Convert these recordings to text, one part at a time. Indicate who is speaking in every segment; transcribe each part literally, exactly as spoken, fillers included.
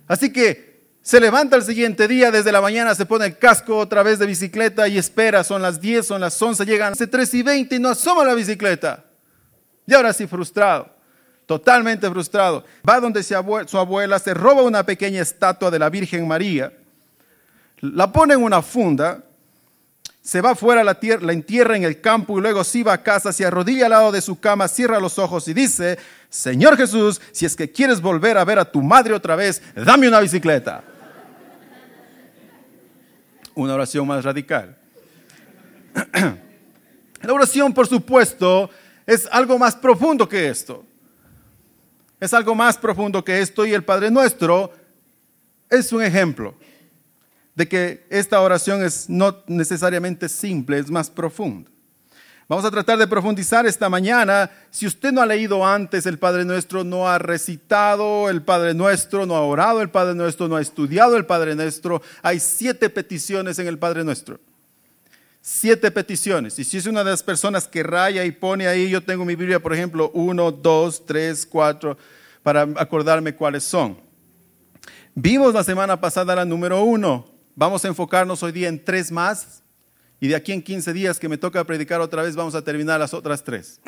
Speaker 1: Así que se levanta el siguiente día, desde la mañana se pone el casco otra vez de bicicleta y espera, son las diez, son las once, llegan las tres y veinte y no asoma la bicicleta. Y ahora sí frustrado, totalmente frustrado. Va donde su abuela, se roba una pequeña estatua de la Virgen María, la pone en una funda, se va fuera, la, tierra, la entierra en el campo y luego sí va a casa, se arrodilla al lado de su cama, cierra los ojos y dice: Señor Jesús, si es que quieres volver a ver a tu madre otra vez, dame una bicicleta. Una oración más radical. La oración, por supuesto, es algo más profundo que esto. Es algo más profundo que esto y el Padre Nuestro es un ejemplo de que esta oración es no necesariamente simple, es más profunda. Vamos a tratar de profundizar esta mañana. Si usted no ha leído antes el Padre Nuestro, no ha recitado el Padre Nuestro, no ha orado el Padre Nuestro, no ha estudiado el Padre Nuestro, hay siete peticiones en el Padre Nuestro. Siete peticiones. Y si es una de las personas que raya y pone ahí, yo tengo mi Biblia, por ejemplo, uno, dos, tres, cuatro, para acordarme cuáles son. Vimos la semana pasada la número uno. Vamos a enfocarnos hoy día en tres más. Y de aquí en quince días que me toca predicar otra vez, vamos a terminar las otras tres.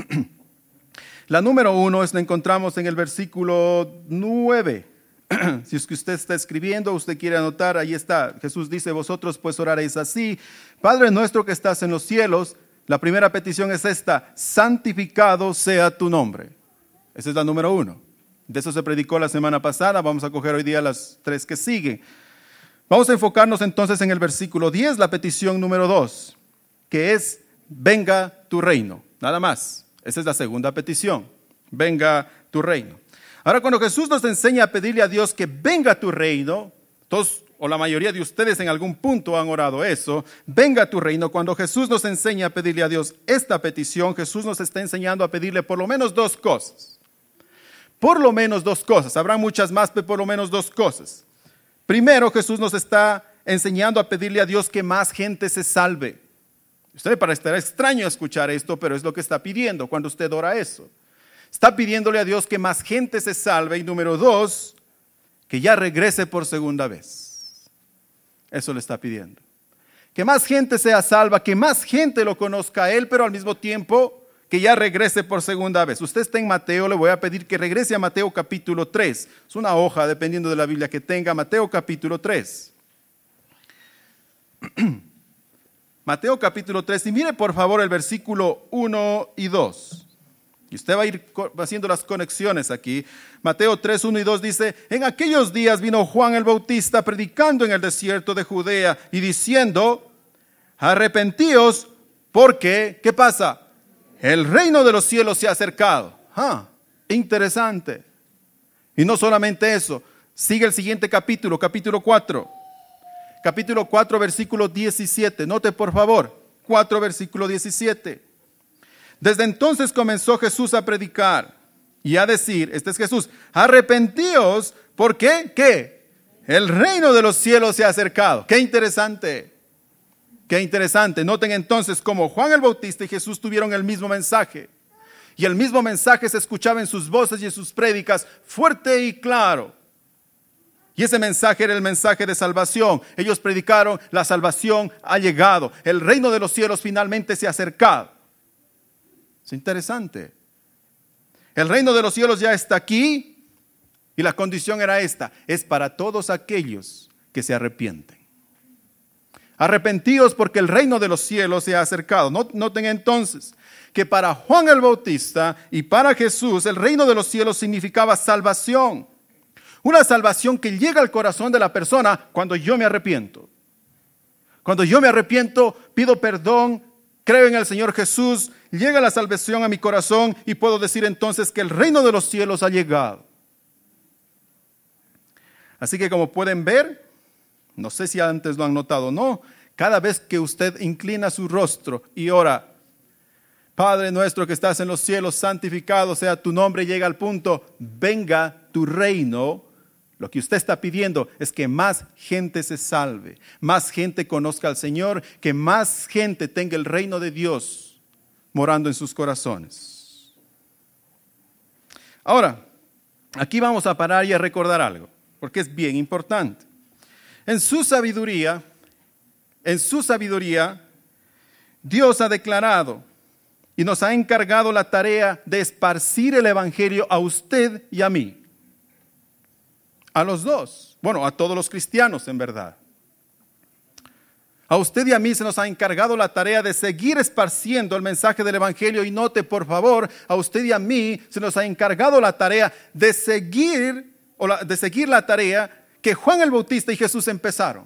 Speaker 1: La número uno es, la encontramos en el versículo nueve. Si es que usted está escribiendo, usted quiere anotar, ahí está. Jesús dice: vosotros pues oraréis así: Padre nuestro que estás en los cielos. La primera petición es esta: santificado sea tu nombre. Esa es la número uno. De eso se predicó la semana pasada. Vamos a coger hoy día las tres que siguen. Vamos a enfocarnos entonces en el versículo diez, la petición número dos, que es: venga tu reino. Nada más. Esa es la segunda petición. Venga tu reino. Ahora, cuando Jesús nos enseña a pedirle a Dios que venga tu reino, todos o la mayoría de ustedes en algún punto han orado eso: venga tu reino. Cuando Jesús nos enseña a pedirle a Dios esta petición, Jesús nos está enseñando a pedirle por lo menos dos cosas. Por lo menos dos cosas. Habrá muchas más, pero por lo menos dos cosas. Primero, Jesús nos está enseñando a pedirle a Dios que más gente se salve. Usted para estar extraño escuchar esto, pero es lo que está pidiendo cuando usted ora eso. Está pidiéndole a Dios que más gente se salve. Y número dos, que ya regrese por segunda vez. Eso le está pidiendo. Que más gente sea salva, que más gente lo conozca a Él, pero al mismo tiempo que ya regrese por segunda vez. Usted está en Mateo, le voy a pedir que regrese a Mateo capítulo tres. Es una hoja, dependiendo de la Biblia que tenga. Mateo capítulo tres. Mateo capítulo tres. Y mire por favor el versículo uno y dos. Y usted va a ir haciendo las conexiones aquí. Mateo tres, uno y dos dice: en aquellos días vino Juan el Bautista predicando en el desierto de Judea y diciendo: arrepentíos porque, ¿qué pasa? El reino de los cielos se ha acercado. Ah, interesante. Y no solamente eso. Sigue el siguiente capítulo, capítulo cuatro. Capítulo cuatro, versículo diecisiete. Note por favor, cuatro, versículo diecisiete. Desde entonces comenzó Jesús a predicar y a decir, este es Jesús: arrepentíos, ¿por qué? ¿Qué? El reino de los cielos se ha acercado. Qué interesante. Qué interesante. Noten entonces cómo Juan el Bautista y Jesús tuvieron el mismo mensaje. Y el mismo mensaje se escuchaba en sus voces y en sus prédicas, fuerte y claro. Y ese mensaje era el mensaje de salvación. Ellos predicaron: la salvación ha llegado. El reino de los cielos finalmente se ha acercado. Es interesante. El reino de los cielos ya está aquí. Y la condición era esta: es para todos aquellos que se arrepienten. Arrepentíos porque el reino de los cielos se ha acercado. Noten entonces que para Juan el Bautista y para Jesús el reino de los cielos significaba salvación. Una salvación que llega al corazón de la persona cuando yo me arrepiento. Cuando yo me arrepiento, pido perdón, creo en el Señor Jesús, llega la salvación a mi corazón y puedo decir entonces que el reino de los cielos ha llegado. Así que como pueden ver, no sé si antes lo han notado o no, cada vez que usted inclina su rostro y ora: Padre nuestro que estás en los cielos, santificado sea tu nombre, llega al punto: venga tu reino. Lo que usted está pidiendo es que más gente se salve, más gente conozca al Señor, que más gente tenga el reino de Dios morando en sus corazones. Ahora, aquí vamos a parar y a recordar algo. porque es bien importante. En su sabiduría, en su sabiduría, Dios ha declarado y nos ha encargado la tarea de esparcir el evangelio a usted y a mí. A los dos. Bueno, a todos los cristianos en verdad. A usted y a mí se nos ha encargado la tarea de seguir esparciendo el mensaje del evangelio, y note por favor, a usted y a mí se nos ha encargado la tarea de seguir, o la, de seguir la tarea que Juan el Bautista y Jesús empezaron.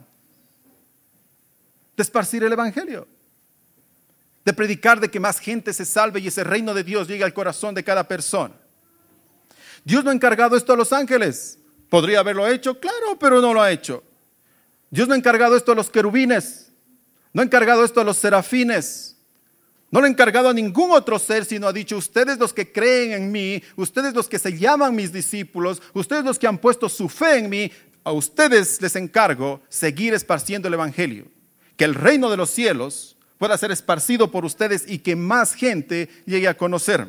Speaker 1: De esparcir el evangelio. De predicar de que más gente se salve y ese reino de Dios llegue al corazón de cada persona. Dios no ha encargado esto a los ángeles. ¿Podría haberlo hecho? Claro, pero no lo ha hecho. Dios no ha encargado esto a los querubines. No ha encargado esto a los serafines. No lo ha encargado a ningún otro ser, sino ha dicho: ustedes los que creen en mí, ustedes los que se llaman mis discípulos, ustedes los que han puesto su fe en mí, a ustedes les encargo seguir esparciendo el evangelio. Que el reino de los cielos pueda ser esparcido por ustedes y que más gente llegue a conocerme.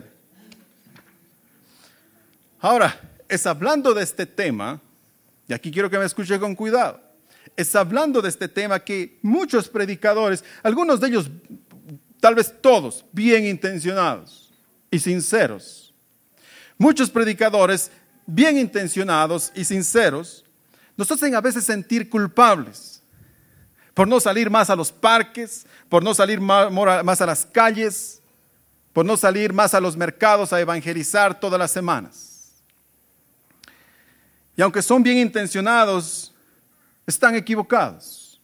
Speaker 1: Ahora, es hablando de este tema, y aquí quiero que me escuche con cuidado, es hablando de este tema que muchos predicadores, algunos de ellos, tal vez todos, bien intencionados y sinceros, muchos predicadores bien intencionados y sinceros, nos hacen a veces sentir culpables por no salir más a los parques, por no salir más a las calles, por no salir más a los mercados a evangelizar todas las semanas. Y aunque son bien intencionados, están equivocados.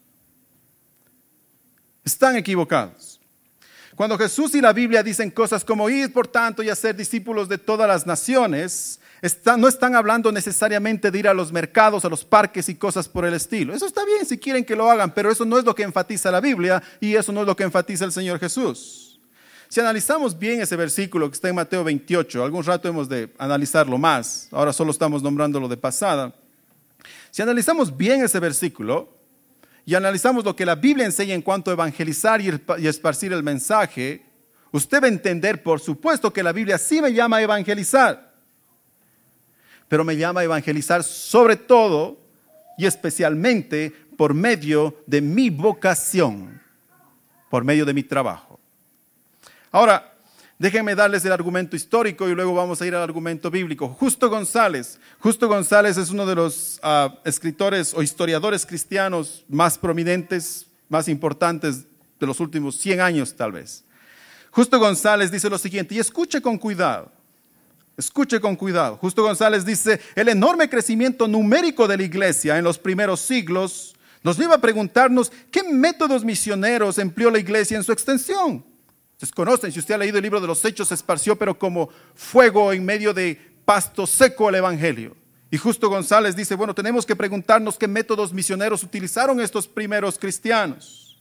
Speaker 1: Están equivocados. Cuando Jesús y la Biblia dicen cosas como ir por tanto y hacer discípulos de todas las naciones, Está, no están hablando necesariamente de ir a los mercados, a los parques y cosas por el estilo. Eso está bien si quieren que lo hagan, pero eso no es lo que enfatiza la Biblia y eso no es lo que enfatiza el Señor Jesús. Si analizamos bien ese versículo que está en Mateo veintiocho, algún rato hemos de analizarlo más, ahora solo estamos nombrándolo de pasada. Si analizamos bien ese versículo y analizamos lo que la Biblia enseña en cuanto a evangelizar y esparcir el mensaje, usted va a entender, por supuesto, que la Biblia sí me llama a evangelizar. Pero me llama a evangelizar sobre todo y especialmente por medio de mi vocación, por medio de mi trabajo. Ahora, déjenme darles el argumento histórico y luego vamos a ir al argumento bíblico. Justo González. Justo González es uno de los uh, escritores o historiadores cristianos más prominentes, más importantes de los últimos cien años tal vez. Justo González dice lo siguiente, y escuche con cuidado. Escuche con cuidado. Justo González dice: el enorme crecimiento numérico de la iglesia en los primeros siglos nos lleva a preguntarnos qué métodos misioneros empleó la iglesia en su extensión. Ustedes conocen, si usted ha leído el libro de los Hechos, se esparció pero como fuego en medio de pasto seco el evangelio. Y Justo González dice: bueno, tenemos que preguntarnos qué métodos misioneros utilizaron estos primeros cristianos.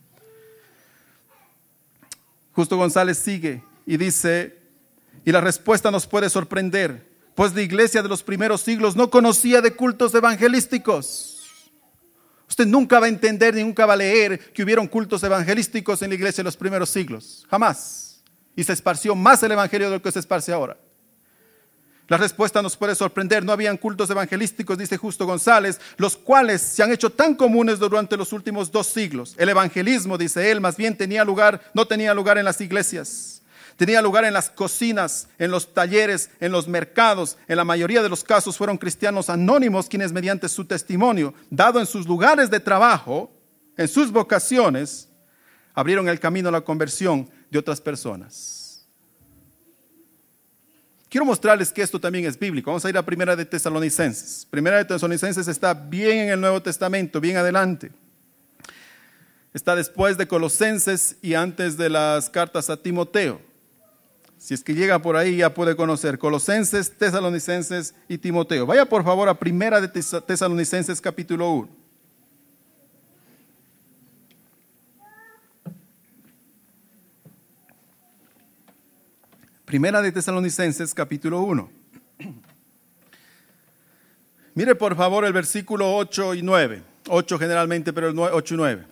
Speaker 1: Justo González sigue y dice: y la respuesta nos puede sorprender, pues la iglesia de los primeros siglos no conocía de cultos evangelísticos. Usted nunca va a entender ni nunca va a leer que hubieron cultos evangelísticos en la iglesia de los primeros siglos. Jamás. Y se esparció más el evangelio de lo que se esparce ahora. La respuesta nos puede sorprender. No habían cultos evangelísticos, dice Justo González, los cuales se han hecho tan comunes durante los últimos dos siglos. El evangelismo, dice él, más bien tenía lugar, no tenía lugar en las iglesias. Tenía lugar en las cocinas, en los talleres, en los mercados. En la mayoría de los casos fueron cristianos anónimos quienes, mediante su testimonio, dado en sus lugares de trabajo, en sus vocaciones, abrieron el camino a la conversión de otras personas. Quiero mostrarles que esto también es bíblico. Vamos a ir a Primera de Tesalonicenses. Primera de Tesalonicenses está bien en el Nuevo Testamento, bien adelante. Está después de Colosenses y antes de las cartas a Timoteo. Si es que llega por ahí, ya puede conocer Colosenses, Tesalonicenses y Timoteo. Vaya por favor a Primera de Tesalonicenses capítulo uno. Primera de Tesalonicenses capítulo uno. Mire por favor el versículo ocho y nueve. ocho generalmente, pero el ocho y nueve.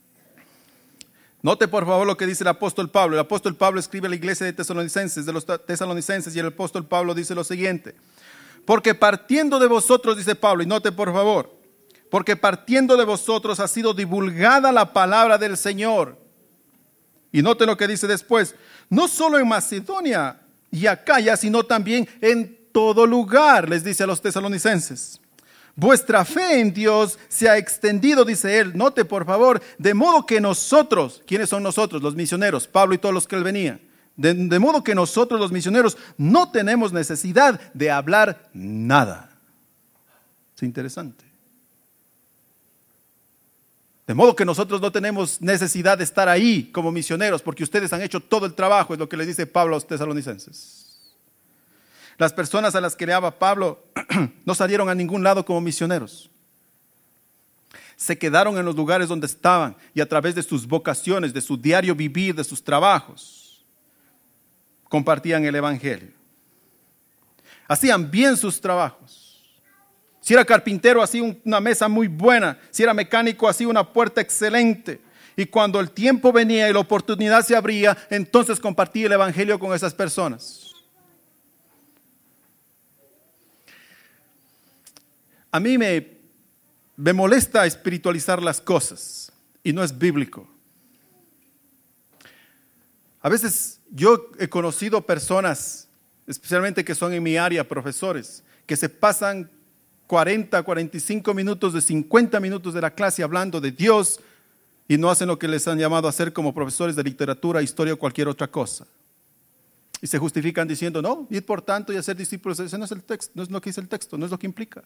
Speaker 1: Note por favor lo que dice el apóstol Pablo. El apóstol Pablo escribe a la iglesia de Tesalonicenses, de los tesalonicenses, y el apóstol Pablo dice lo siguiente: Porque partiendo de vosotros, dice Pablo, y note por favor, porque partiendo de vosotros ha sido divulgada la palabra del Señor. Y note lo que dice después, no solo en Macedonia y Acaya, sino también en todo lugar, les dice a los tesalonicenses. Vuestra fe en Dios se ha extendido, dice él, note por favor, de modo que nosotros, ¿quiénes son nosotros? Los misioneros, Pablo y todos los que él venía. De, de modo que nosotros los misioneros no tenemos necesidad de hablar nada. Es interesante. De modo que nosotros no tenemos necesidad de estar ahí como misioneros, porque ustedes han hecho todo el trabajo, es lo que les dice Pablo a los tesalonicenses. Las personas a las que le hablaba Pablo no salieron a ningún lado como misioneros. Se quedaron en los lugares donde estaban y a través de sus vocaciones, de su diario vivir, de sus trabajos, compartían el evangelio. Hacían bien sus trabajos. Si era carpintero, hacía una mesa muy buena. Si era mecánico, hacía una puerta excelente. Y cuando el tiempo venía y la oportunidad se abría, entonces compartía el evangelio con esas personas. A mí me, me molesta espiritualizar las cosas y no es bíblico. A veces yo he conocido personas, especialmente que son en mi área, profesores, que se pasan cuarenta, cuarenta y cinco minutos de cincuenta minutos de la clase hablando de Dios y no hacen lo que les han llamado a hacer como profesores de literatura, historia o cualquier otra cosa. Y se justifican diciendo, no, ir por tanto y hacer discípulos, ese no es el texto, no es lo que dice el texto, no es lo que implica.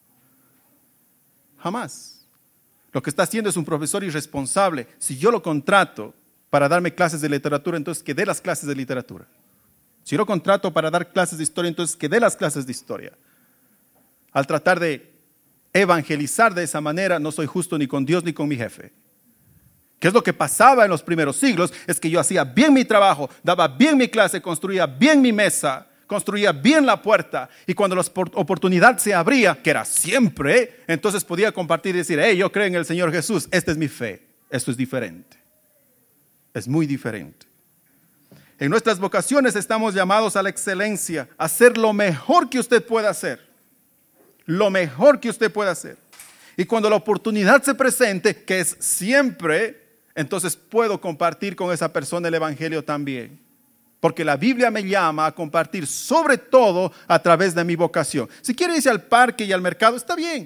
Speaker 1: Jamás. Lo que está haciendo es un profesor irresponsable. Si yo lo contrato para darme clases de literatura, entonces que dé las clases de literatura. Si yo lo contrato para dar clases de historia, entonces que dé las clases de historia. Al tratar de evangelizar de esa manera, no soy justo ni con Dios ni con mi jefe. ¿Qué es lo que pasaba en los primeros siglos? Es que yo hacía bien mi trabajo, daba bien mi clase, construía bien mi mesa, construía bien la puerta, y cuando la oportunidad se abría, que era siempre, entonces podía compartir y decir, hey, yo creo en el Señor Jesús, esta es mi fe. Esto es diferente, es muy diferente. En nuestras vocaciones estamos llamados a la excelencia, a hacer lo mejor que usted pueda hacer, lo mejor que usted pueda hacer. Y cuando la oportunidad se presente, que es siempre, entonces puedo compartir con esa persona el evangelio también. Porque la Biblia me llama a compartir sobre todo a través de mi vocación. Si quiere irse al parque y al mercado, está bien.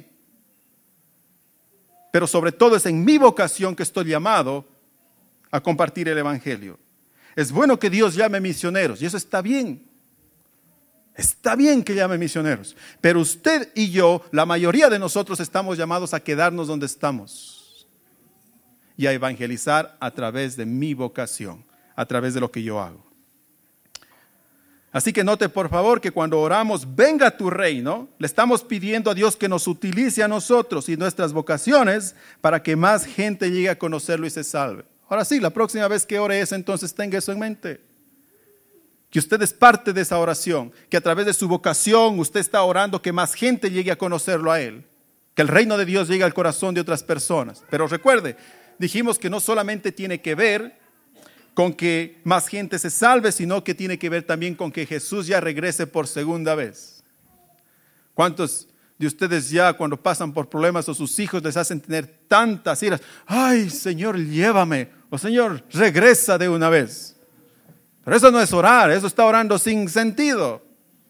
Speaker 1: Pero sobre todo es en mi vocación que estoy llamado a compartir el evangelio. Es bueno que Dios llame misioneros y eso está bien. Está bien que llame misioneros. Pero usted y yo, la mayoría de nosotros estamos llamados a quedarnos donde estamos y a evangelizar a través de mi vocación, a través de lo que yo hago. Así que note por favor que cuando oramos, venga tu reino, le estamos pidiendo a Dios que nos utilice a nosotros y nuestras vocaciones para que más gente llegue a conocerlo y se salve. Ahora sí, la próxima vez que ore eso, entonces tenga eso en mente. Que usted es parte de esa oración, que a través de su vocación usted está orando que más gente llegue a conocerlo a Él. Que el reino de Dios llegue al corazón de otras personas. Pero recuerde, dijimos que no solamente tiene que ver con que más gente se salve, sino que tiene que ver también con que Jesús ya regrese por segunda vez. ¿Cuántos de ustedes ya cuando pasan por problemas o sus hijos les hacen tener tantas iras? Ay, Señor, llévame. O Señor, regresa de una vez. Pero eso no es orar, eso está orando sin sentido.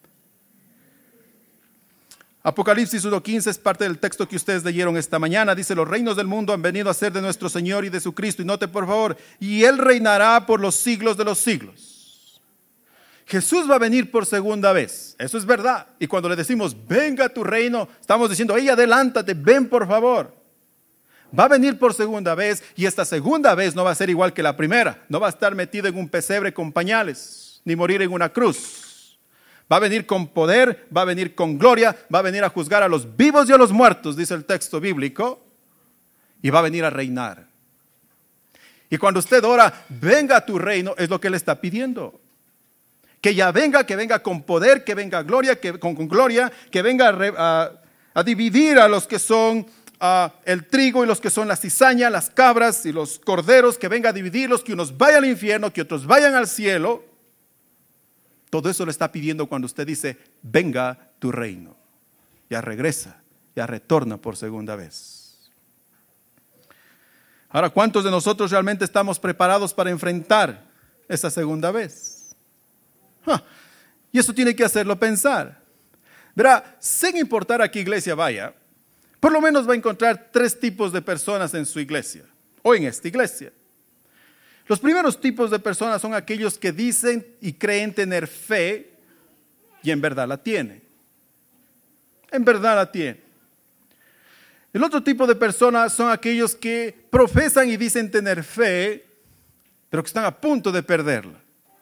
Speaker 1: Apocalipsis uno quince es parte del texto que ustedes leyeron esta mañana. Dice, los reinos del mundo han venido a ser de nuestro Señor y de su Cristo. Y note por favor, y Él reinará por los siglos de los siglos. Jesús va a venir por segunda vez, eso es verdad. Y cuando le decimos, venga a tu reino, estamos diciendo, hey, adelántate, ven por favor. Va a venir por segunda vez y esta segunda vez no va a ser igual que la primera. No va a estar metido en un pesebre con pañales, ni morir en una cruz. Va a venir con poder, va a venir con gloria, va a venir a juzgar a los vivos y a los muertos, dice el texto bíblico, y va a venir a reinar. Y cuando usted ora, venga a tu reino, es lo que Él está pidiendo. Que ya venga, que venga con poder, que venga gloria, que, con, con gloria, que venga a, re, a, a dividir a los que son uh, el trigo y los que son la cizaña, las cabras y los corderos, que venga a dividirlos, que unos vayan al infierno, que otros vayan al cielo. Todo eso le está pidiendo cuando usted dice, venga tu reino. Ya regresa, ya retorna por segunda vez. Ahora, ¿cuántos de nosotros realmente estamos preparados para enfrentar esa segunda vez? Ah, y eso tiene que hacerlo pensar. Verá, sin importar a qué iglesia vaya, por lo menos va a encontrar tres tipos de personas en su iglesia o en esta iglesia. Los primeros tipos de personas son aquellos que dicen y creen tener fe y en verdad la tienen. En verdad la tienen. El otro tipo de personas son aquellos que profesan y dicen tener fe, pero que están a punto de perderla.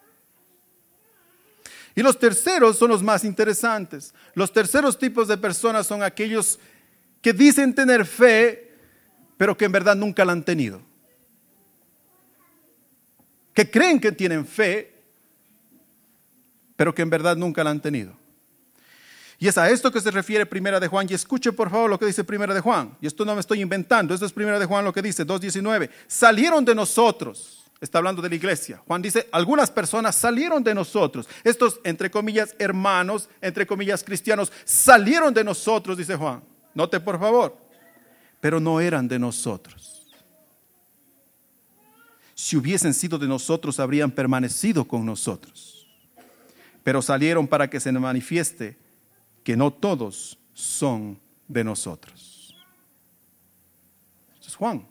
Speaker 1: Y los terceros son los más interesantes. Los terceros tipos de personas son aquellos que dicen tener fe, pero que en verdad nunca la han tenido. Que creen que tienen fe, pero que en verdad nunca la han tenido. Y es a esto que se refiere Primera de Juan. Y escuche por favor lo que dice Primera de Juan. Y esto no me estoy inventando, esto es Primera de Juan lo que dice, dos diecinueve. Salieron de nosotros. Está hablando de la iglesia. Juan dice, algunas personas salieron de nosotros. Estos, entre comillas, hermanos, entre comillas, cristianos, salieron de nosotros, dice Juan. Note por favor. Pero no eran de nosotros. Si hubiesen sido de nosotros, habrían permanecido con nosotros. Pero salieron para que se manifieste que no todos son de nosotros. Eso es Juan.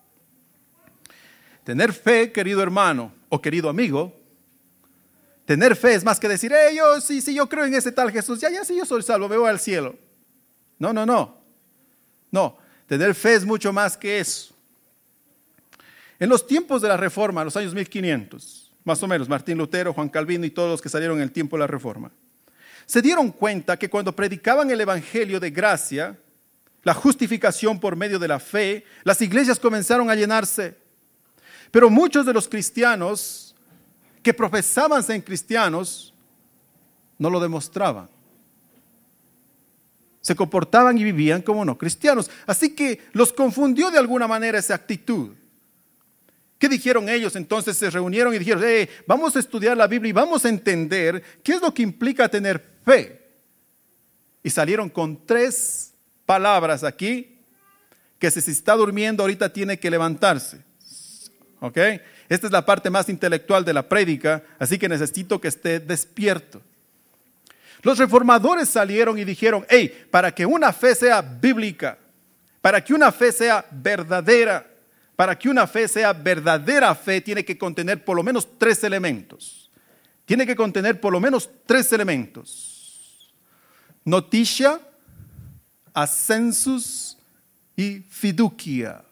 Speaker 1: Tener fe, querido hermano o querido amigo, tener fe es más que decir, hey, yo sí, sí, yo creo en ese tal Jesús, ya, ya, sí, yo soy salvo, me voy al cielo. No, no, no. No, tener fe es mucho más que eso. En los tiempos de la Reforma, los años mil quinientos, más o menos, Martín Lutero, Juan Calvino y todos los que salieron en el tiempo de la Reforma, se dieron cuenta que cuando predicaban el evangelio de gracia, la justificación por medio de la fe, las iglesias comenzaron a llenarse. Pero muchos de los cristianos que profesaban ser cristianos no lo demostraban. Se comportaban y vivían como no cristianos. Así que los confundió de alguna manera esa actitud. ¿Qué dijeron ellos? Entonces se reunieron y dijeron, hey, vamos a estudiar la Biblia y vamos a entender qué es lo que implica tener fe. Y salieron con tres palabras aquí, que si se está durmiendo ahorita tiene que levantarse. ¿Ok? Esta es la parte más intelectual de la prédica, así que necesito que esté despierto. Los reformadores salieron y dijeron, hey, para que una fe sea bíblica, para que una fe sea verdadera, para que una fe sea verdadera fe, tiene que contener por lo menos tres elementos. Tiene que contener por lo menos tres elementos. Noticia, ascensus y fiducia.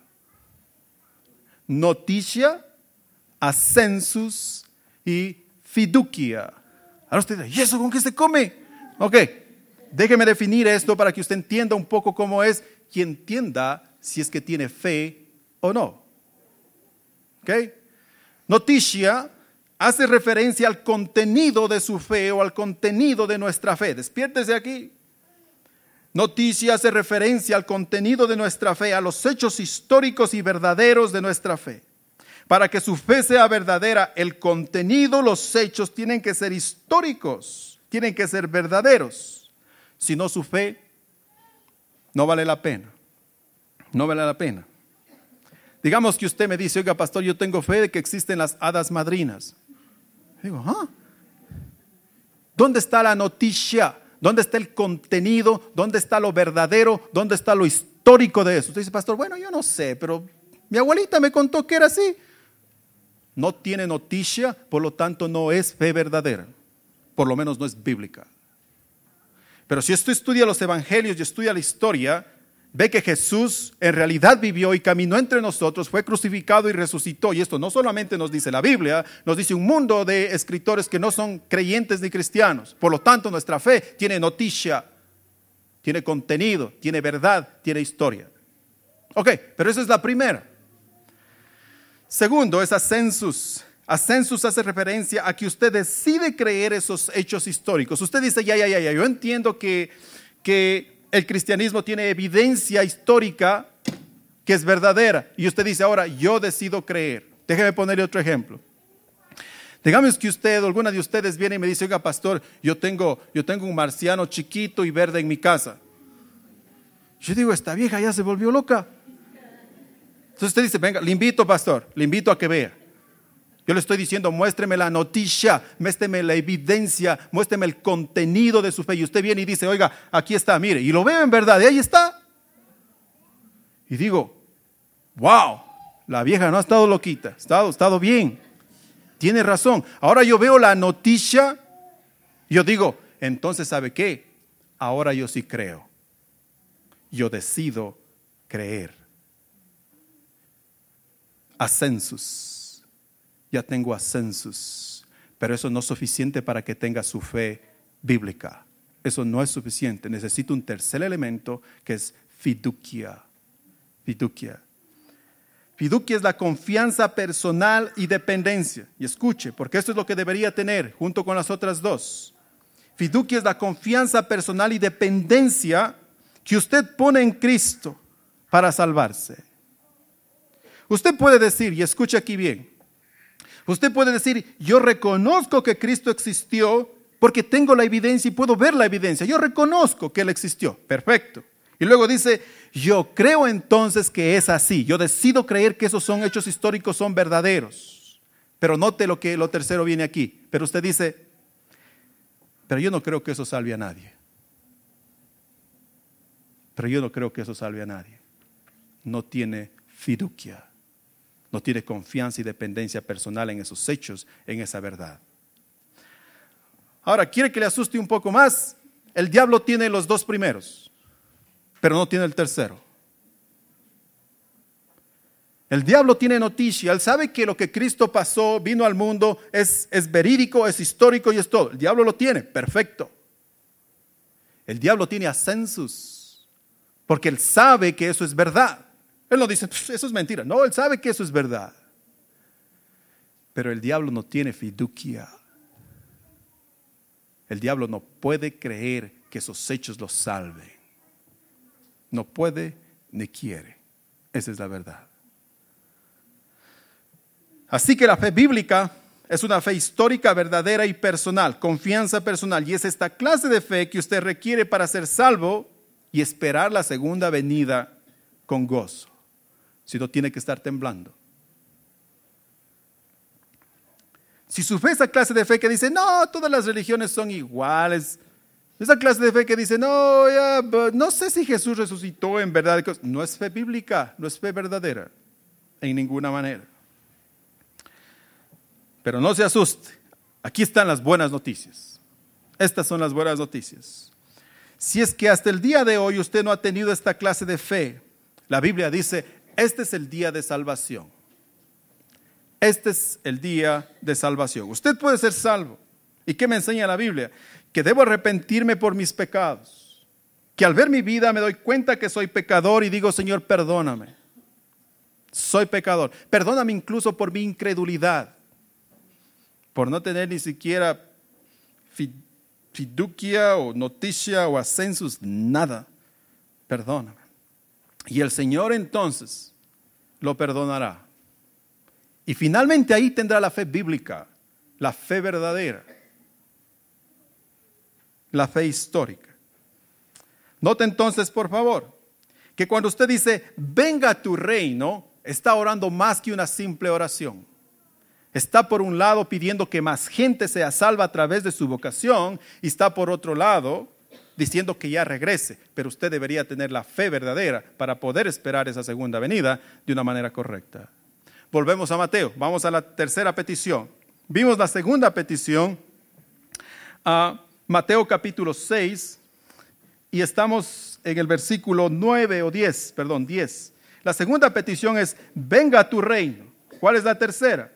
Speaker 1: Noticia, ascensus y fiducia. Ahora usted dice, ¿y eso con qué se come? Ok, déjeme definir esto para que usted entienda un poco cómo es y entienda si es que tiene fe o no. ¿Ok? Noticia hace referencia al contenido de su fe o al contenido de nuestra fe. Despiértese aquí. Noticia hace referencia al contenido de nuestra fe, a los hechos históricos y verdaderos de nuestra fe. Para que su fe sea verdadera, el contenido, los hechos tienen que ser históricos, tienen que ser verdaderos. Si no, su fe no vale la pena. No vale la pena. Digamos que usted me dice, oiga, pastor, yo tengo fe de que existen las hadas madrinas. Digo, ¿ah? ¿Dónde está la noticia? ¿Dónde está el contenido? ¿Dónde está lo verdadero? ¿Dónde está lo histórico de eso? Usted dice, pastor, bueno, yo no sé, pero mi abuelita me contó que era así. No tiene noticia, por lo tanto no es fe verdadera. Por lo menos no es bíblica. Pero si usted estudia los evangelios y estudia la historia, ve que Jesús en realidad vivió y caminó entre nosotros, fue crucificado y resucitó. Y esto no solamente nos dice la Biblia, nos dice un mundo de escritores que no son creyentes ni cristianos. Por lo tanto, nuestra fe tiene noticia, tiene contenido, tiene verdad, tiene historia. Ok, pero esa es la primera. Segundo es ascensus. Ascensus hace referencia a que usted decide creer esos hechos históricos. Usted dice, ya, ya, ya, ya, yo entiendo que, que el cristianismo tiene evidencia histórica que es verdadera. Y usted dice, ahora yo decido creer. Déjeme ponerle otro ejemplo. Digamos que usted, alguna de ustedes viene y me dice, oiga, pastor, yo tengo, yo tengo un marciano chiquito y verde en mi casa. Yo digo, esta vieja ya se volvió loca. Entonces usted dice, venga, le invito, pastor, le invito a que vea. Yo le estoy diciendo, muéstreme la noticia, muéstreme la evidencia, muéstreme el contenido de su fe. Y usted viene y dice, oiga, aquí está, mire, y lo veo en verdad, y ahí está. Y digo, wow, la vieja no ha estado loquita, ha estado, ha estado bien, tiene razón. Ahora yo veo la noticia, y yo digo, entonces, ¿sabe qué? Ahora yo sí creo. Yo decido creer. Ascensus. Ya tengo ascensus. Pero eso no es suficiente para que tenga su fe bíblica. Eso no es suficiente. Necesito un tercer elemento que es fiducia. Fiducia. Fiducia es la confianza personal y dependencia. Y escuche, porque esto es lo que debería tener junto con las otras dos. Fiducia es la confianza personal y dependencia que usted pone en Cristo para salvarse. Usted puede decir, y escuche aquí bien, usted puede decir, yo reconozco que Cristo existió porque tengo la evidencia y puedo ver la evidencia. Yo reconozco que Él existió. Perfecto. Y luego dice, yo creo entonces que es así. Yo decido creer que esos son hechos históricos, son verdaderos. Pero note lo que lo tercero viene aquí. Pero usted dice, pero yo no creo que eso salve a nadie. Pero yo no creo que eso salve a nadie. No tiene fiducia. No tiene confianza y dependencia personal en esos hechos, en esa verdad. Ahora, ¿quiere que le asuste un poco más? El diablo tiene los dos primeros, pero no tiene el tercero. El diablo tiene noticia. Él sabe que lo que Cristo pasó, vino al mundo, es, es verídico, es histórico y es todo. El diablo lo tiene, perfecto. El diablo tiene ascensus, porque él sabe que eso es verdad. Él no dice, eso es mentira. No, él sabe que eso es verdad. Pero el diablo no tiene fiducia. El diablo no puede creer que esos hechos los salven. No puede ni quiere. Esa es la verdad. Así que la fe bíblica es una fe histórica, verdadera y personal. Confianza personal. Y es esta clase de fe que usted requiere para ser salvo y esperar la segunda venida con gozo. Si no, tiene que estar temblando. Si su fe es esa clase de fe que dice, no, todas las religiones son iguales. Esa clase de fe que dice, no, ya, no sé si Jesús resucitó en verdad. No es fe bíblica, no es fe verdadera, en ninguna manera. Pero no se asuste. Aquí están las buenas noticias. Estas son las buenas noticias. Si es que hasta el día de hoy usted no ha tenido esta clase de fe, la Biblia dice, este es el día de salvación. Este es el día de salvación. Usted puede ser salvo. ¿Y qué me enseña la Biblia? Que debo arrepentirme por mis pecados. Que al ver mi vida me doy cuenta que soy pecador y digo, Señor, perdóname. Soy pecador. Perdóname incluso por mi incredulidad. Por no tener ni siquiera fiducia o noticia o ascensus, nada. Perdóname. Y el Señor entonces lo perdonará. Y finalmente ahí tendrá la fe bíblica, la fe verdadera, la fe histórica. Note entonces, por favor, que cuando usted dice, venga a tu reino, está orando más que una simple oración. Está por un lado pidiendo que más gente sea salva a través de su vocación y está por otro lado diciendo que ya regrese, pero usted debería tener la fe verdadera para poder esperar esa segunda venida de una manera correcta. Volvemos a Mateo, vamos a la tercera petición. Vimos la segunda petición, a Mateo capítulo seis, y estamos en el versículo nueve o diez, perdón, diez. La segunda petición es, venga a tu reino. ¿Cuál es la tercera?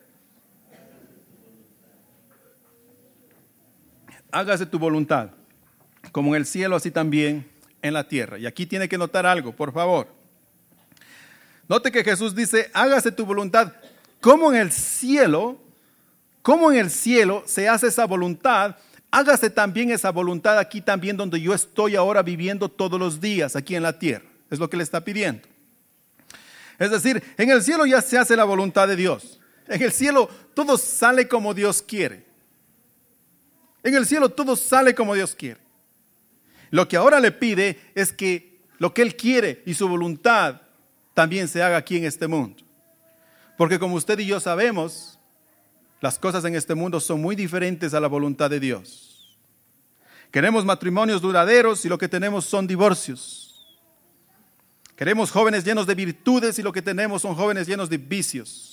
Speaker 1: Hágase tu voluntad, como en el cielo, así también en la tierra. Y aquí tiene que notar algo, por favor. Note que Jesús dice, hágase tu voluntad, como en el cielo, como en el cielo se hace esa voluntad, hágase también esa voluntad aquí también donde yo estoy ahora viviendo todos los días, aquí en la tierra. Es lo que le está pidiendo. Es decir, en el cielo ya se hace la voluntad de Dios. En el cielo todo sale como Dios quiere. En el cielo todo sale como Dios quiere. Lo que ahora le pide es que lo que Él quiere y su voluntad también se haga aquí en este mundo. Porque como usted y yo sabemos, las cosas en este mundo son muy diferentes a la voluntad de Dios. Queremos matrimonios duraderos y lo que tenemos son divorcios. Queremos jóvenes llenos de virtudes y lo que tenemos son jóvenes llenos de vicios.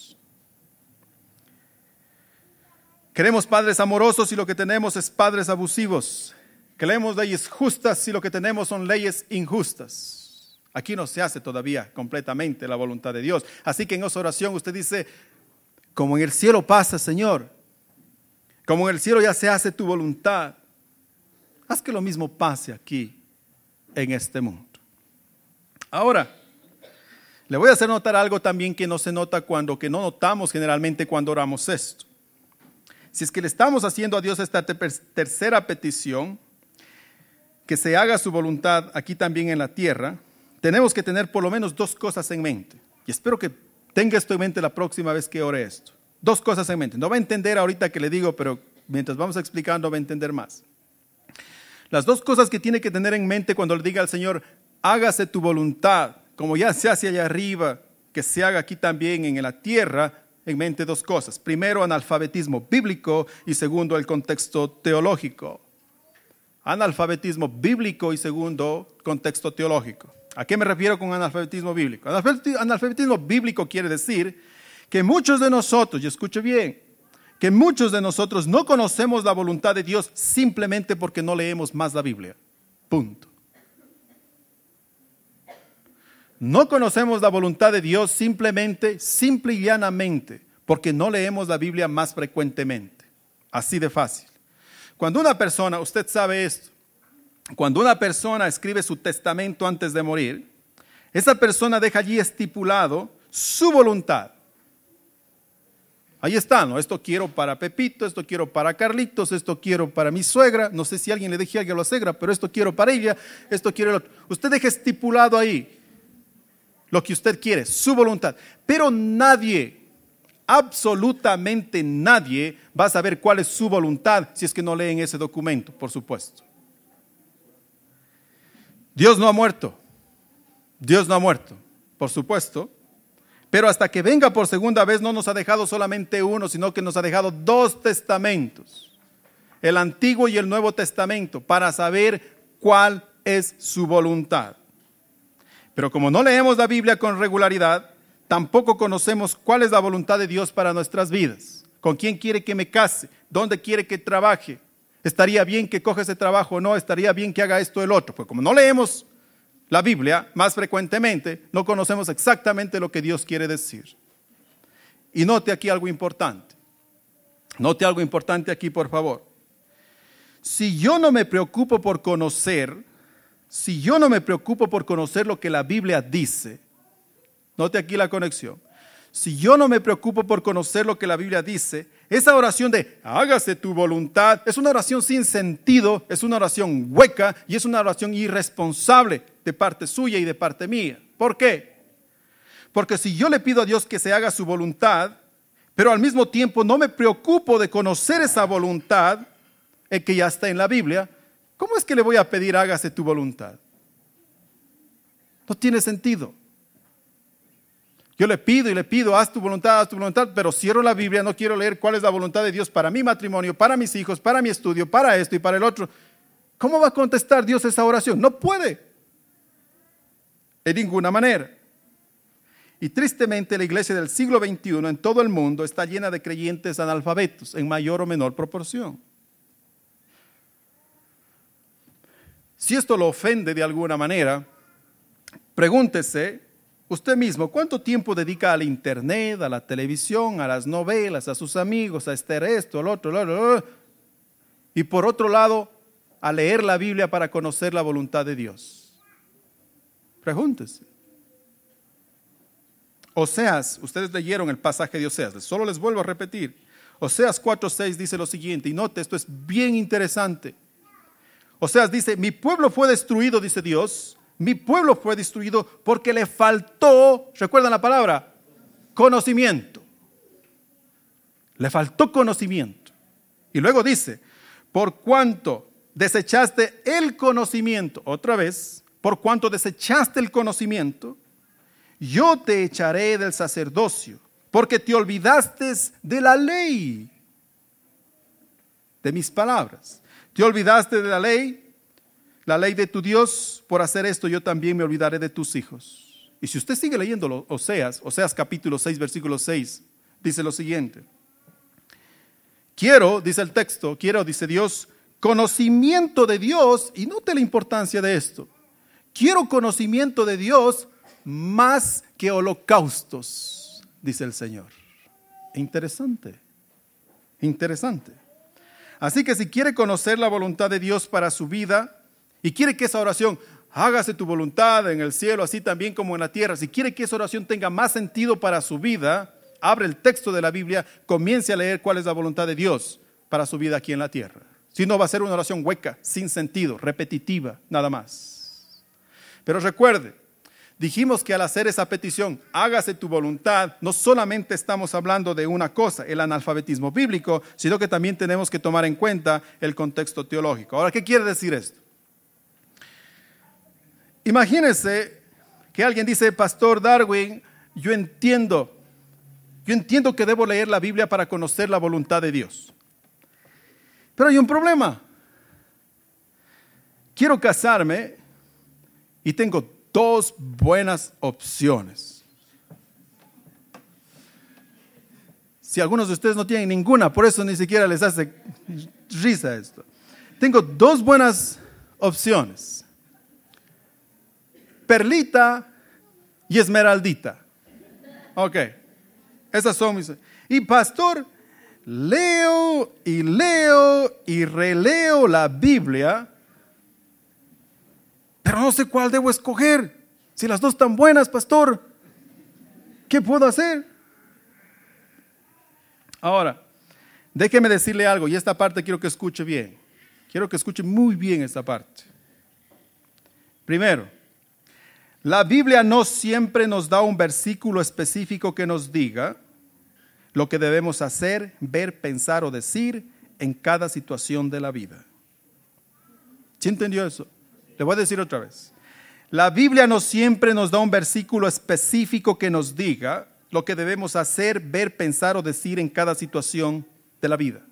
Speaker 1: Queremos padres amorosos y lo que tenemos es padres abusivos. Queremos leyes justas y lo que tenemos son leyes injustas. Aquí no se hace todavía completamente la voluntad de Dios. Así que en esa oración usted dice, como en el cielo pasa, Señor, como en el cielo ya se hace tu voluntad, haz que lo mismo pase aquí en este mundo. Ahora, le voy a hacer notar algo también que no se nota cuando, que no notamos generalmente cuando oramos esto. Si es que le estamos haciendo a Dios esta tercera petición, que se haga su voluntad aquí también en la tierra, tenemos que tener por lo menos dos cosas en mente. Y espero que tenga esto en mente la próxima vez que ore esto. Dos cosas en mente. No va a entender ahorita que le digo, pero mientras vamos explicando va a entender más. Las dos cosas que tiene que tener en mente cuando le diga al Señor, hágase tu voluntad, como ya se hace allá arriba, que se haga aquí también en la tierra, en mente dos cosas. Primero, analfabetismo bíblico y segundo, el contexto teológico. Analfabetismo bíblico y segundo, contexto teológico. ¿A qué me refiero con analfabetismo bíblico? Analfabetismo bíblico quiere decir que muchos de nosotros, y escuche bien, que muchos de nosotros no conocemos la voluntad de Dios simplemente porque no leemos más la Biblia. Punto. No conocemos la voluntad de Dios simplemente, simple y llanamente, porque no leemos la Biblia más frecuentemente. Así de fácil. Cuando una persona, usted sabe esto, cuando una persona escribe su testamento antes de morir, esa persona deja allí estipulado su voluntad. Ahí está, ¿no? Esto quiero para Pepito, esto quiero para Carlitos, esto quiero para mi suegra. No sé si alguien le deje algo a la suegra, pero esto quiero para ella, esto quiero el otro. Usted deja estipulado ahí lo que usted quiere, su voluntad. Pero nadie, absolutamente nadie va a saber cuál es su voluntad si es que no leen ese documento, por supuesto. Dios no ha muerto. Dios no ha muerto, por supuesto. Pero hasta que venga por segunda vez no nos ha dejado solamente uno, sino que nos ha dejado dos testamentos. El Antiguo y el Nuevo Testamento, para saber cuál es su voluntad. Pero como no leemos la Biblia con regularidad, tampoco conocemos cuál es la voluntad de Dios para nuestras vidas. ¿Con quién quiere que me case? ¿Dónde quiere que trabaje? ¿Estaría bien que coja ese trabajo o no? ¿Estaría bien que haga esto o el otro? Pues como no leemos la Biblia más frecuentemente, no conocemos exactamente lo que Dios quiere decir. Y note aquí algo importante. Note algo importante aquí, por favor. Si yo no me preocupo por conocer, si yo no me preocupo por conocer lo que la Biblia dice, note aquí la conexión. Si yo no me preocupo por conocer lo que la Biblia dice, esa oración de hágase tu voluntad es una oración sin sentido, es una oración hueca y es una oración irresponsable de parte suya y de parte mía. ¿Por qué? Porque si yo le pido a Dios que se haga su voluntad, pero al mismo tiempo no me preocupo de conocer esa voluntad, el que ya está en la Biblia, ¿cómo es que le voy a pedir hágase tu voluntad? No tiene sentido. Yo le pido y le pido, haz tu voluntad, haz tu voluntad, pero cierro la Biblia, no quiero leer cuál es la voluntad de Dios para mi matrimonio, para mis hijos, para mi estudio, para esto y para el otro. ¿Cómo va a contestar Dios esa oración? No puede. De ninguna manera. Y tristemente la iglesia del siglo veintiuno en todo el mundo está llena de creyentes analfabetos en mayor o menor proporción. Si esto lo ofende de alguna manera, pregúntese usted mismo, ¿cuánto tiempo dedica al internet, a la televisión, a las novelas, a sus amigos, a estar esto, al otro, al otro, al otro? Y por otro lado, a leer la Biblia para conocer la voluntad de Dios. Pregúntese. Oseas, ustedes leyeron el pasaje de Oseas, solo les vuelvo a repetir. Oseas cuatro seis dice lo siguiente, y note, esto es bien interesante. Oseas dice, mi pueblo fue destruido, dice Dios, mi pueblo fue destruido porque le faltó, ¿recuerdan la palabra? Conocimiento. Le faltó conocimiento. Y luego dice, por cuanto desechaste el conocimiento, otra vez, por cuanto desechaste el conocimiento, yo te echaré del sacerdocio, porque te olvidaste de la ley, de mis palabras. Te olvidaste de la ley, la ley de tu Dios. Por hacer esto yo también me olvidaré de tus hijos. Y si usted sigue leyendo Oseas, Oseas capítulo seis, versículo seis, dice lo siguiente. Quiero, dice el texto, quiero, dice Dios, conocimiento de Dios, y note la importancia de esto. Quiero conocimiento de Dios más que holocaustos, dice el Señor. Interesante, interesante. Así que si quiere conocer la voluntad de Dios para su vida y quiere que esa oración, hágase tu voluntad en el cielo, así también como en la tierra, si quiere que esa oración tenga más sentido para su vida, abre el texto de la Biblia, comience a leer cuál es la voluntad de Dios para su vida aquí en la tierra. Si no, va a ser una oración hueca, sin sentido, repetitiva, nada más. Pero recuerde, dijimos que al hacer esa petición, hágase tu voluntad, no solamente estamos hablando de una cosa, el analfabetismo bíblico, sino que también tenemos que tomar en cuenta el contexto teológico. Ahora, ¿qué quiere decir esto? Imagínense que alguien dice, Pastor Darwin, yo entiendo, yo entiendo que debo leer la Biblia para conocer la voluntad de Dios. Pero hay un problema. Quiero casarme y tengo dos buenas opciones. Si algunos de ustedes no tienen ninguna, por eso ni siquiera les hace risa esto. Tengo dos buenas opciones. Perlita y esmeraldita. Ok, esas son mis... Y pastor, leo y leo y releo la Biblia, pero no sé cuál debo escoger. Si las dos están buenas, pastor, ¿qué puedo hacer? Ahora, déjeme decirle algo, y esta parte quiero que escuche bien. Quiero que escuche muy bien esta parte. Primero, la Biblia no siempre nos da un versículo específico que nos diga lo que debemos hacer, ver, pensar o decir en cada situación de la vida. ¿Sí entendió eso? Le voy a decir otra vez. La Biblia no siempre nos da un versículo específico que nos diga lo que debemos hacer, ver, pensar o decir en cada situación de la vida.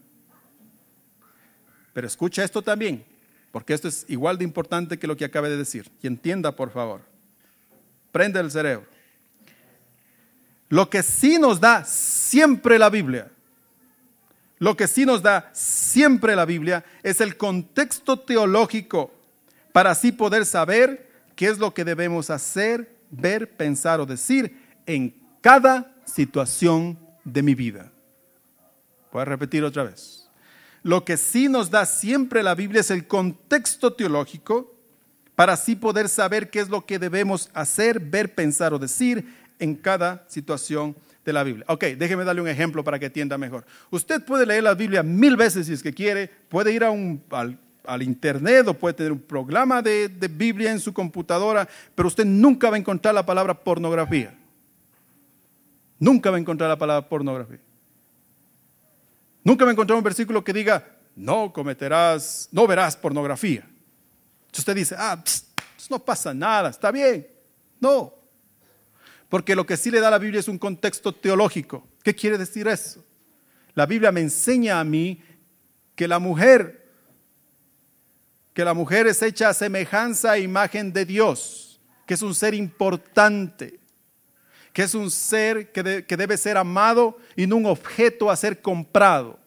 Speaker 1: Pero escucha esto también, porque esto es igual de importante que lo que acabe de decir. Y entienda, por favor. Prende el cerebro. Lo que sí nos da siempre la Biblia, lo que sí nos da siempre la Biblia es el contexto teológico para así poder saber qué es lo que debemos hacer, ver, pensar o decir en cada situación de mi vida. Voy a repetir otra vez. Lo que sí nos da siempre la Biblia es el contexto teológico para así poder saber qué es lo que debemos hacer, ver, pensar o decir en cada situación de la Biblia. Ok, déjeme darle un ejemplo para que entienda mejor. Usted puede leer la Biblia mil veces si es que quiere, puede ir a un, al, al internet o puede tener un programa de, de Biblia en su computadora, pero usted nunca va a encontrar la palabra pornografía. Nunca va a encontrar la palabra pornografía. Nunca va a encontrar un versículo que diga, no cometerás, no verás pornografía. Si usted dice, ah, pss, no pasa nada, está bien. No. Porque lo que sí le da la Biblia es un contexto teológico. ¿Qué quiere decir eso? La Biblia me enseña a mí que la mujer, que la mujer es hecha a semejanza e imagen de Dios, que es un ser importante, que es un ser que, de, que debe ser amado y no un objeto a ser comprado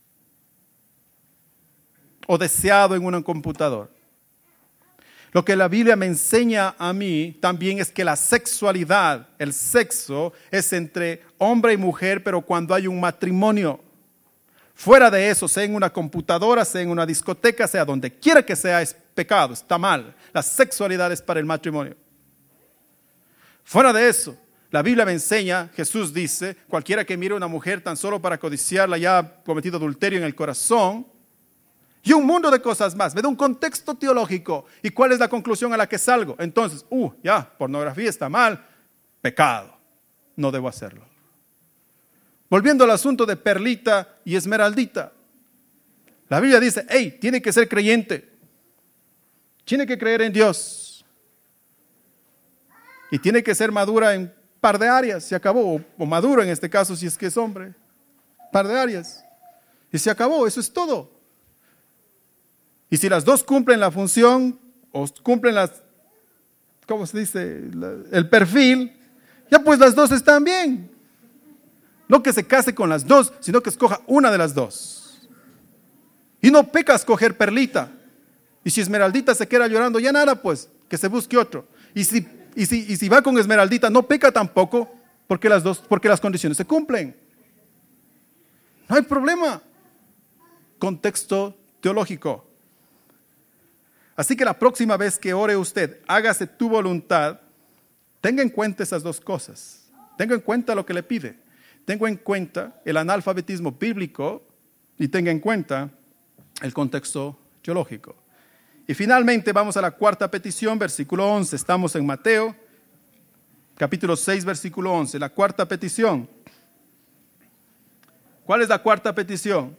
Speaker 1: o deseado en un computador. Lo que la Biblia me enseña a mí también es que la sexualidad, el sexo, es entre hombre y mujer, pero cuando hay un matrimonio. Fuera de eso, sea en una computadora, sea en una discoteca, sea donde quiera que sea, es pecado, está mal. La sexualidad es para el matrimonio. Fuera de eso, la Biblia me enseña, Jesús dice, cualquiera que mire a una mujer tan solo para codiciarla ya ha cometido adulterio en el corazón. Y un mundo de cosas más. Me da un contexto teológico. ¿Y cuál es la conclusión a la que salgo? Entonces, uh, ya, pornografía está mal, pecado. No debo hacerlo. Volviendo al asunto de perlita y esmeraldita. La Biblia dice, hey, tiene que ser creyente. Tiene que creer en Dios. Y tiene que ser madura en un par de áreas, se acabó. O, o maduro en este caso si es que es hombre. Un par de áreas. Y se acabó, eso es todo. Y si las dos cumplen la función, o cumplen las, ¿cómo se dice? La, el perfil, ya pues las dos están bien. No que se case con las dos, sino que escoja una de las dos. Y no peca escoger perlita. Y si esmeraldita se queda llorando, ya nada pues, que se busque otro. Y si, y si, y si va con esmeraldita, no peca tampoco, porque las dos, porque las condiciones se cumplen. No hay problema. Contexto teológico. Así que la próxima vez que ore usted, hágase tu voluntad, tenga en cuenta esas dos cosas. Tenga en cuenta lo que le pide. Tenga en cuenta el analfabetismo bíblico y tenga en cuenta el contexto teológico. Y finalmente vamos a la cuarta petición, versículo once. Estamos en Mateo, capítulo seis, versículo once. La cuarta petición. ¿Cuál es la cuarta petición?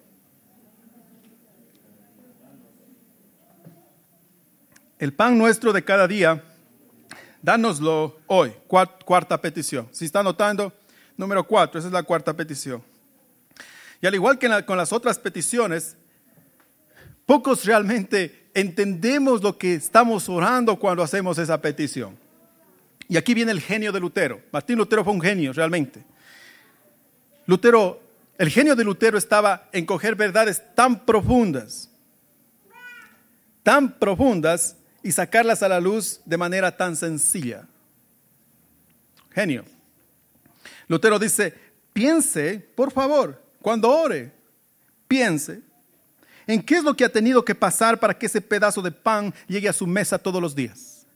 Speaker 1: El pan nuestro de cada día, dánoslo hoy. Cuarta petición. Si está anotando, número cuatro, esa es la cuarta petición. Y al igual que la, con las otras peticiones, pocos realmente entendemos lo que estamos orando cuando hacemos esa petición. Y aquí viene el genio de Lutero. Martín Lutero fue un genio realmente. Lutero, el genio de Lutero estaba en coger verdades tan profundas, tan profundas, y sacarlas a la luz de manera tan sencilla. Genio. Lutero dice, piense, por favor, cuando ore, piense en qué es lo que ha tenido que pasar para que ese pedazo de pan llegue a su mesa todos los días.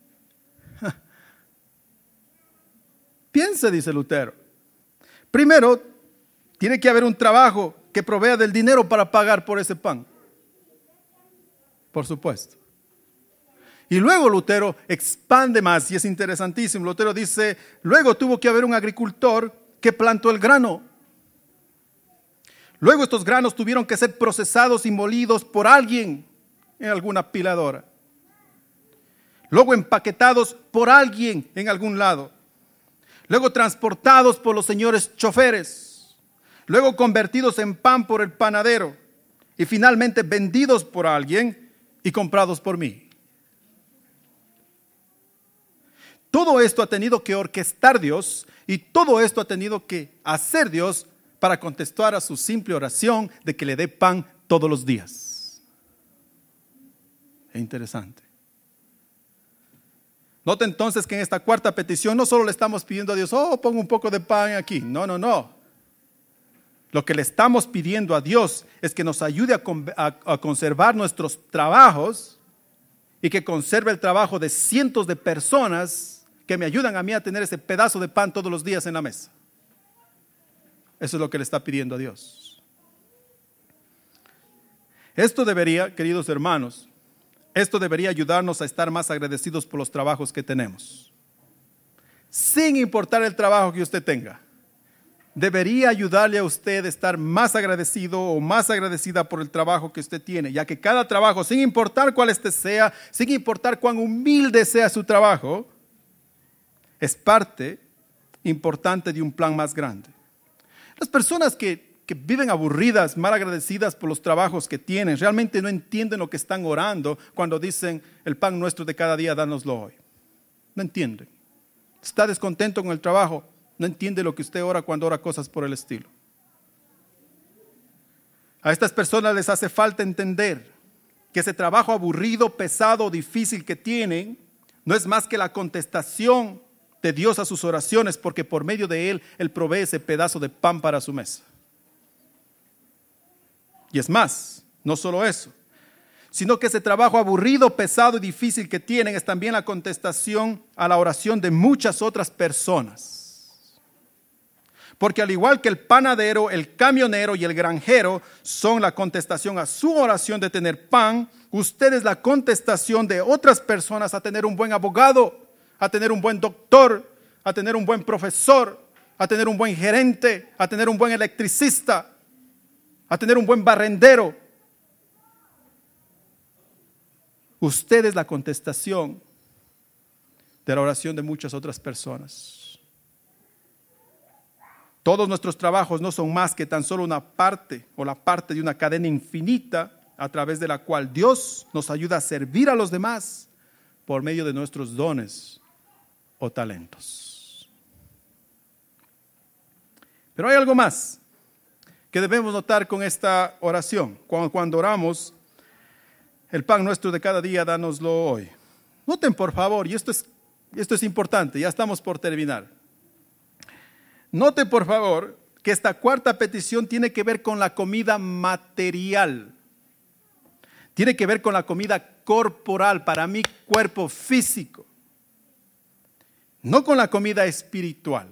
Speaker 1: Piense, dice Lutero. Primero, tiene que haber un trabajo que provea del dinero para pagar por ese pan. Por supuesto. Y luego Lutero expande más y es interesantísimo. Lutero dice, luego tuvo que haber un agricultor que plantó el grano. Luego estos granos tuvieron que ser procesados y molidos por alguien en alguna piladora. Luego empaquetados por alguien en algún lado. Luego transportados por los señores choferes. Luego convertidos en pan por el panadero. Y finalmente vendidos por alguien y comprados por mí. Todo esto ha tenido que orquestar Dios y todo esto ha tenido que hacer Dios para contestar a su simple oración de que le dé pan todos los días. Es interesante. Nota entonces que en esta cuarta petición no solo le estamos pidiendo a Dios, oh, pongo un poco de pan aquí. No, no, no. Lo que le estamos pidiendo a Dios es que nos ayude a, a, a conservar nuestros trabajos y que conserve el trabajo de cientos de personas que me ayudan a mí a tener ese pedazo de pan todos los días en la mesa. Eso es lo que le está pidiendo a Dios. Esto debería, queridos hermanos, esto debería ayudarnos a estar más agradecidos por los trabajos que tenemos. Sin importar el trabajo que usted tenga, debería ayudarle a usted a estar más agradecido o más agradecida por el trabajo que usted tiene, ya que cada trabajo, sin importar cuál este sea, sin importar cuán humilde sea su trabajo, es parte importante de un plan más grande. Las personas que, que viven aburridas, mal agradecidas por los trabajos que tienen, realmente no entienden lo que están orando cuando dicen el pan nuestro de cada día, dánoslo hoy. No entienden. Está descontento con el trabajo, no entiende lo que usted ora cuando ora cosas por el estilo. A estas personas les hace falta entender que ese trabajo aburrido, pesado, difícil que tienen, no es más que la contestación de Dios a sus oraciones, porque por medio de Él, Él provee ese pedazo de pan para su mesa. Y es más, no solo eso, sino que ese trabajo aburrido, pesado y difícil que tienen es también la contestación a la oración de muchas otras personas. Porque al igual que el panadero, el camionero y el granjero son la contestación a su oración de tener pan, usted es la contestación de otras personas a tener un buen abogado, a tener un buen doctor, a tener un buen profesor, a tener un buen gerente, a tener un buen electricista, a tener un buen barrendero. Usted es la contestación de la oración de muchas otras personas. Todos nuestros trabajos no son más que tan solo una parte o la parte de una cadena infinita a través de la cual Dios nos ayuda a servir a los demás por medio de nuestros dones o talentos. Pero hay algo más que debemos notar con esta oración. Cuando, cuando oramos, el pan nuestro de cada día, dánoslo hoy. Noten por favor, y esto es, esto es importante, ya estamos por terminar. Noten por favor que esta cuarta petición tiene que ver con la comida material. Tiene que ver con la comida corporal, para mi cuerpo físico. No con la comida espiritual.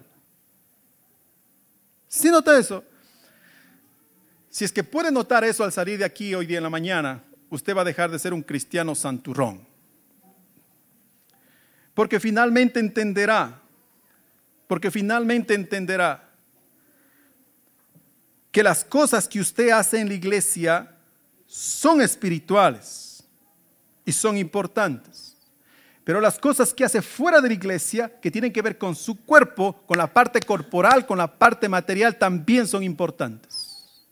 Speaker 1: ¿Sí nota eso? Si es que puede notar eso al salir de aquí hoy día en la mañana, usted va a dejar de ser un cristiano santurrón. Porque finalmente entenderá, porque finalmente entenderá que las cosas que usted hace en la iglesia son espirituales y son importantes. Pero las cosas que hace fuera de la iglesia, que tienen que ver con su cuerpo, con la parte corporal, con la parte material, también son importantes.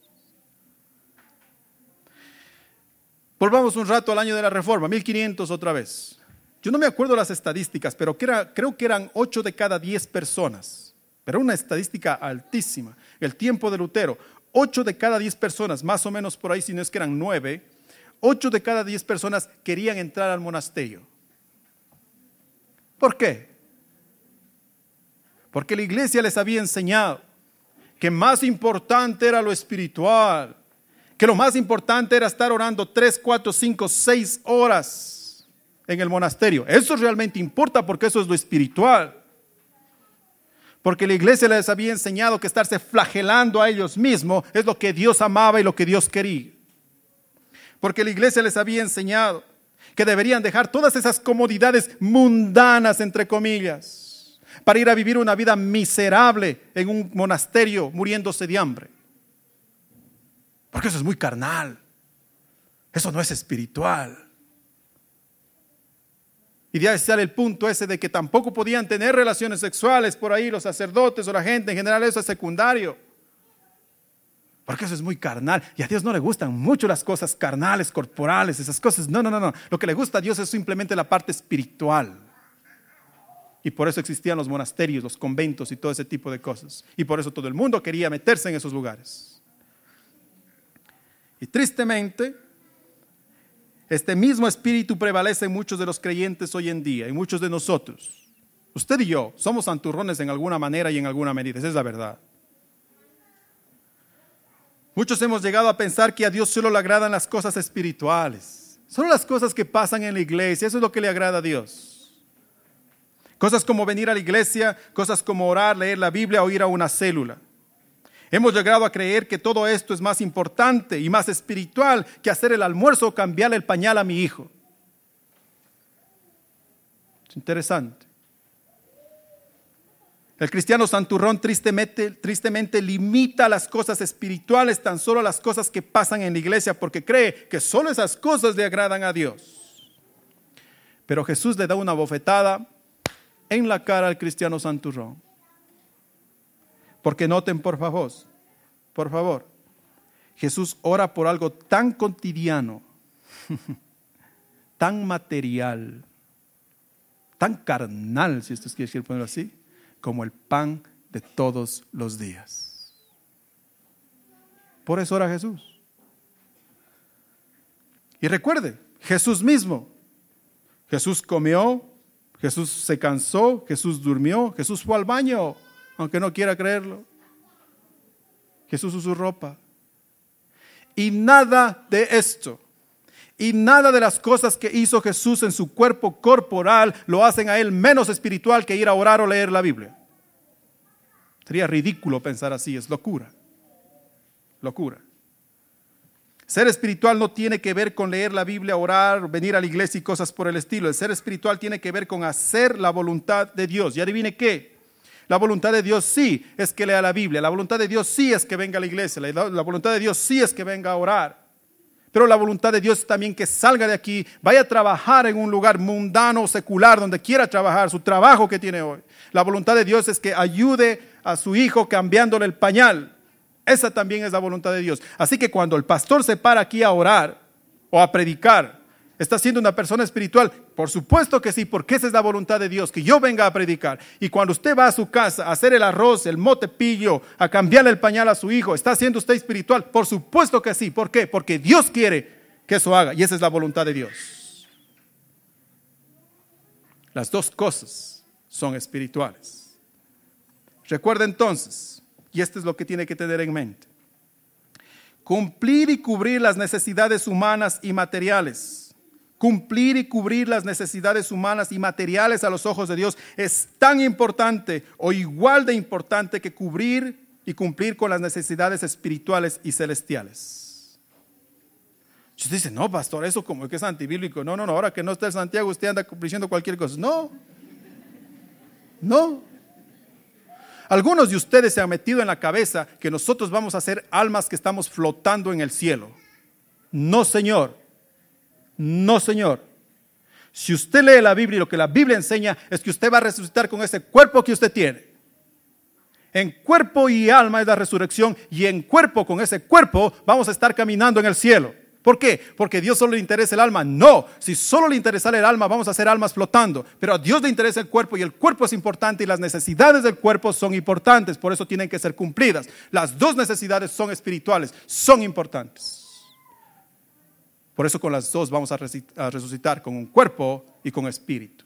Speaker 1: Volvamos un rato al año de la Reforma, mil quinientos otra vez. Yo no me acuerdo las estadísticas, pero que era, creo que eran ocho de cada diez personas. Pero una estadística altísima. El tiempo de Lutero, ocho de cada diez personas, más o menos por ahí, si no es que eran nueve, ocho de cada diez personas querían entrar al monasterio. ¿Por qué? Porque la iglesia les había enseñado que más importante era lo espiritual, que lo más importante era estar orando tres, cuatro, cinco, seis horas en el monasterio. Eso realmente importa porque eso es lo espiritual. Porque la iglesia les había enseñado que estarse flagelando a ellos mismos es lo que Dios amaba y lo que Dios quería. Porque la iglesia les había enseñado que deberían dejar todas esas comodidades mundanas, entre comillas, para ir a vivir una vida miserable en un monasterio muriéndose de hambre. Porque eso es muy carnal. Eso no es espiritual. Y de ahí sale el punto ese de que tampoco podían tener relaciones sexuales por ahí los sacerdotes o la gente. En general eso es secundario. Porque eso es muy carnal. Y a Dios no le gustan mucho las cosas carnales, corporales, esas cosas. No, no, no, no. Lo que le gusta a Dios es simplemente la parte espiritual. Y por eso existían los monasterios, los conventos y todo ese tipo de cosas. Y por eso todo el mundo quería meterse en esos lugares. Y tristemente, este mismo espíritu prevalece en muchos de los creyentes hoy en día, en muchos de nosotros. Usted y yo somos santurrones en alguna manera y en alguna medida, esa es la verdad. Muchos hemos llegado a pensar que a Dios solo le agradan las cosas espirituales, solo las cosas que pasan en la iglesia, eso es lo que le agrada a Dios. Cosas como venir a la iglesia, cosas como orar, leer la Biblia o ir a una célula. Hemos llegado a creer que todo esto es más importante y más espiritual que hacer el almuerzo o cambiarle el pañal a mi hijo. Es interesante. El cristiano santurrón tristemente, tristemente limita las cosas espirituales tan solo a las cosas que pasan en la iglesia porque cree que solo esas cosas le agradan a Dios. Pero Jesús le da una bofetada en la cara al cristiano santurrón. Porque noten por favor, por favor, Jesús ora por algo tan cotidiano, tan material, tan carnal, si ustedes quieren ponerlo así, como el pan de todos los días. Por eso ora Jesús. Y recuerde, Jesús mismo, Jesús comió, Jesús se cansó, Jesús durmió, Jesús fue al baño. Aunque no quiera creerlo. Jesús usó ropa. Y nada de esto, y nada de las cosas que hizo Jesús en su cuerpo corporal lo hacen a él menos espiritual que ir a orar o leer la Biblia. Sería ridículo pensar así, es locura. Locura. Ser espiritual no tiene que ver con leer la Biblia, orar, venir a la iglesia y cosas por el estilo. El ser espiritual tiene que ver con hacer la voluntad de Dios. Y adivine qué. La voluntad de Dios sí es que lea la Biblia. La voluntad de Dios sí es que venga a la iglesia. La, la voluntad de Dios sí es que venga a orar. Pero la voluntad de Dios es también que salga de aquí, vaya a trabajar en un lugar mundano o secular, donde quiera trabajar, su trabajo que tiene hoy. La voluntad de Dios es que ayude a su hijo cambiándole el pañal. Esa también es la voluntad de Dios. Así que cuando el pastor se para aquí a orar o a predicar, ¿está siendo una persona espiritual? Por supuesto que sí, porque esa es la voluntad de Dios, que yo venga a predicar. Y cuando usted va a su casa a hacer el arroz, el mote pillo, a cambiarle el pañal a su hijo, ¿está siendo usted espiritual? Por supuesto que sí. ¿Por qué? Porque Dios quiere que eso haga, y esa es la voluntad de Dios. Las dos cosas son espirituales. Recuerda entonces, y esto es lo que tiene que tener en mente: cumplir y cubrir las necesidades humanas y materiales. Cumplir y cubrir las necesidades humanas y materiales a los ojos de Dios es tan importante o igual de importante que cubrir y cumplir con las necesidades espirituales y celestiales. Usted dice, no, pastor, eso como que es antibíblico. No, no, no, ahora que no está el Santiago, usted anda diciendo cualquier cosa. No, no. Algunos de ustedes se han metido en la cabeza que nosotros vamos a ser almas que estamos flotando en el cielo. No, señor. No, señor. Si usted lee la Biblia y lo que la Biblia enseña es que usted va a resucitar con ese cuerpo que usted tiene. En cuerpo y alma es la resurrección, y en cuerpo, con ese cuerpo, vamos a estar caminando en el cielo. ¿Por qué? Porque a Dios solo le interesa el alma. No, si solo le interesa el alma, vamos a ser almas flotando. Pero a Dios le interesa el cuerpo, y el cuerpo es importante, y las necesidades del cuerpo son importantes. Por eso tienen que ser cumplidas. Las dos necesidades son espirituales, son importantes. Por eso con las dos vamos a resucitar, con un cuerpo y con espíritu.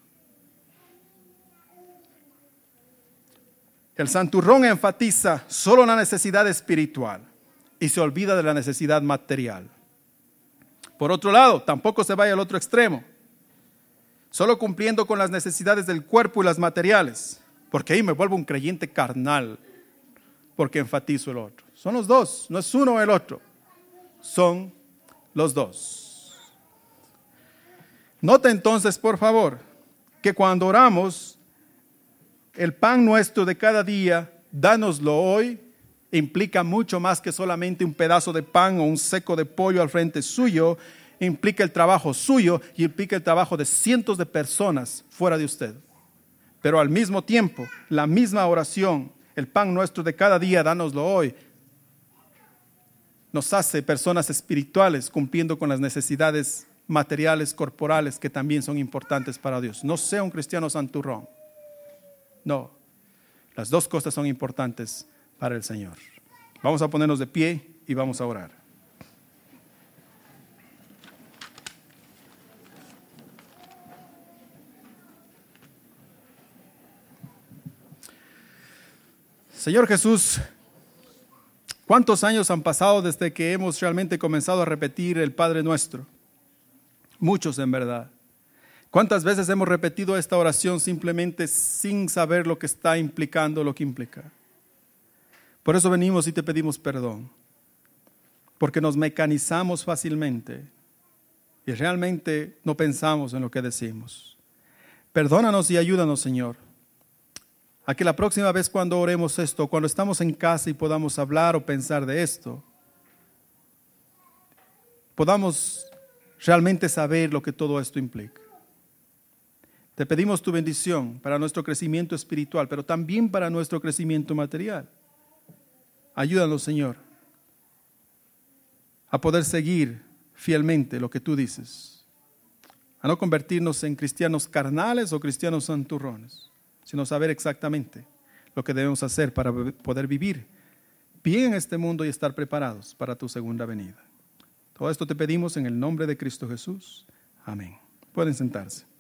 Speaker 1: El santurrón enfatiza solo la necesidad espiritual y se olvida de la necesidad material. Por otro lado, tampoco se vaya al otro extremo, solo cumpliendo con las necesidades del cuerpo y las materiales, porque ahí me vuelvo un creyente carnal, porque enfatizo el otro. Son los dos, no es uno o el otro, son los dos. Nota entonces, por favor, que cuando oramos, el pan nuestro de cada día, dánoslo hoy, implica mucho más que solamente un pedazo de pan o un seco de pollo al frente suyo. Implica el trabajo suyo y implica el trabajo de cientos de personas fuera de usted. Pero al mismo tiempo, la misma oración, el pan nuestro de cada día, dánoslo hoy, nos hace personas espirituales cumpliendo con las necesidades materiales, corporales, que también son importantes para Dios. No sea un cristiano santurrón. No, las dos cosas son importantes para el Señor. Vamos a ponernos de pie y vamos a orar. Señor Jesús, ¿cuántos años han pasado desde que hemos realmente comenzado a repetir el Padre Nuestro? Muchos, en verdad. ¿Cuántas veces hemos repetido esta oración simplemente sin saber lo que está implicando, lo que implica? Por eso venimos y te pedimos perdón, porque nos mecanizamos fácilmente y realmente no pensamos en lo que decimos. Perdónanos y ayúdanos, Señor, a que la próxima vez cuando oremos esto, cuando estamos en casa y podamos hablar o pensar de esto, podamos realmente saber lo que todo esto implica. Te pedimos tu bendición para nuestro crecimiento espiritual, pero también para nuestro crecimiento material. Ayúdanos, Señor, a poder seguir fielmente lo que tú dices, a no convertirnos en cristianos carnales o cristianos santurrones, sino saber exactamente lo que debemos hacer para poder vivir bien en este mundo y estar preparados para tu segunda venida. Todo esto te pedimos en el nombre de Cristo Jesús. Amén. Pueden sentarse.